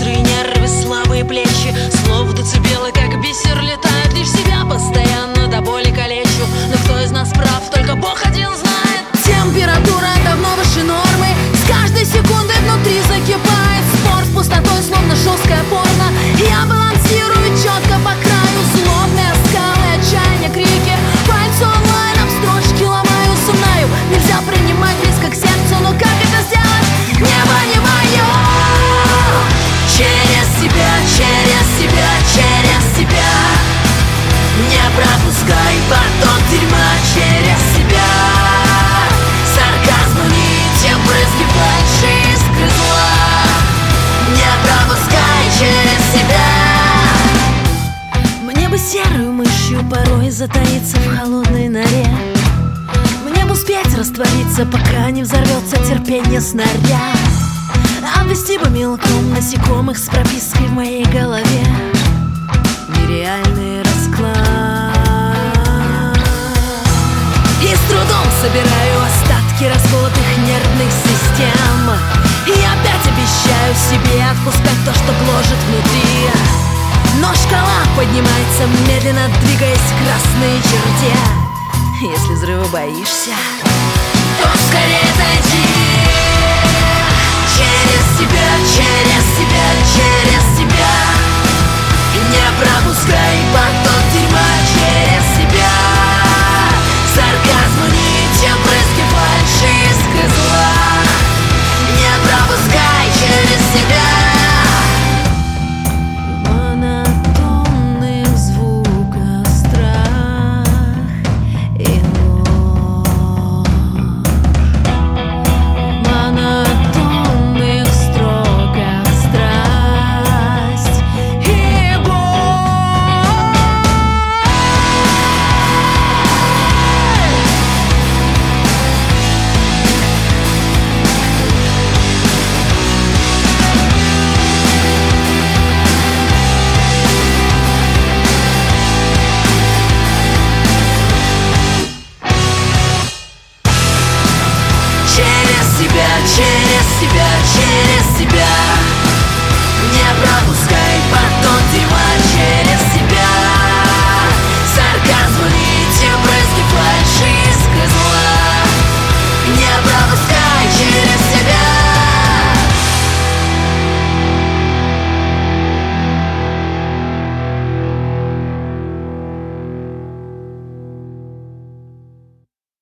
острые нервы, слабые плечи, слов децибелы, как бисер, летают. Лишь себя постоянно до боли калечу. Но кто из нас прав, только Бог один знает. Температура давно выше нормы, с каждой секундой внутри закипает. Спор с пустотой, словно жесткое порно. Я балансирую четко по краю. Злобные скалы, отчаяние, крики. Пальцы онлайном строчки ломаю, сумнаю. Нельзя принимать близко к сердцу, но как это сделать? Не понимаю. Через себя, через себя, через себя. Не пропускай поток дерьма через себя. Сарказм нитем брызги фальши искры зла. Не пропускай через себя. Мне бы серую мышью порой затаиться в холодной норе. Мне бы успеть раствориться, пока не взорвется терпение снаряд. Обвести бы мелком насекомых с пропиской в моей голове. Нереальный расклад. И с трудом собираю остатки расколотых нервных систем. И опять обещаю себе отпускать то, что гложет внутри. Но шкала поднимается, медленно двигаясь к красной черте. Если взрыва боишься, то скорее зайди. Через себя, через себя.